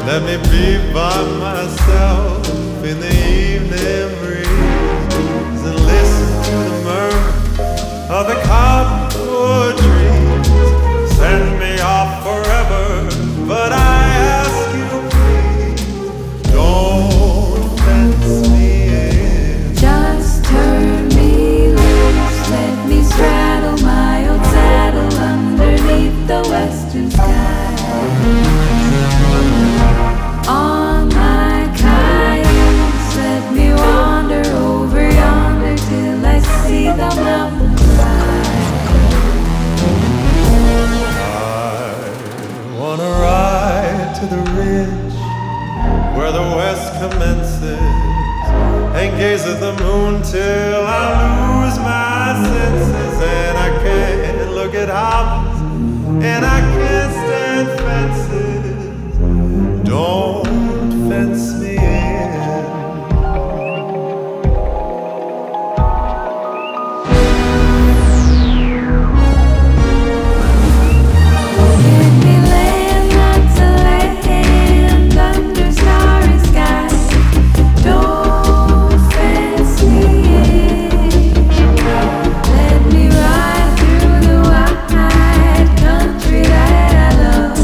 Let me be by myself in the evening breeze and listen to the murmur of the cottonwood trees. Send me off forever, but I ask you please, don't fence me in. Just turn me loose, let me straddle my old saddle underneath the western sky. On my cayuse, let me wander over yonder till I see the mountains rise. I wanna ride to the ridge where the west commences and gaze at the moon till I lose my senses. And I can't look at houses and I can't stand fences. Don't fence me in. Give me land, lots of land under starry skies. Don't fence me in. Let me ride through the wide country that I love.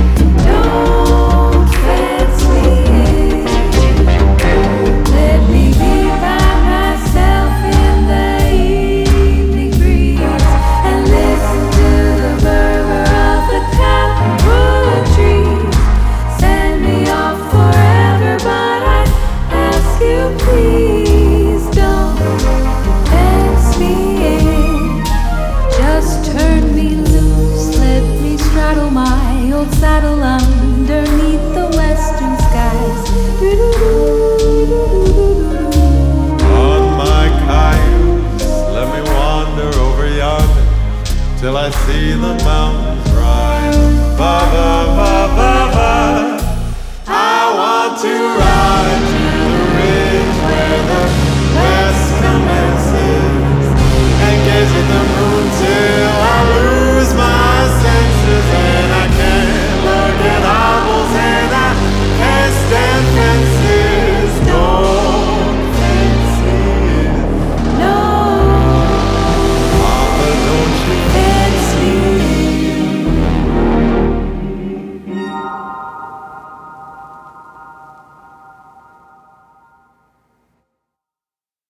Don't fence me in. Let me be by myself in the evening breeze and listen to the murmur of the cottonwood trees. Send me off forever, but I ask you please, don't fence me in. Just turn me loose, let me straddle my old saddle underneath the western skies. On my cayuse, let me wander over yonder till I see the mountains rise. Bye-bye.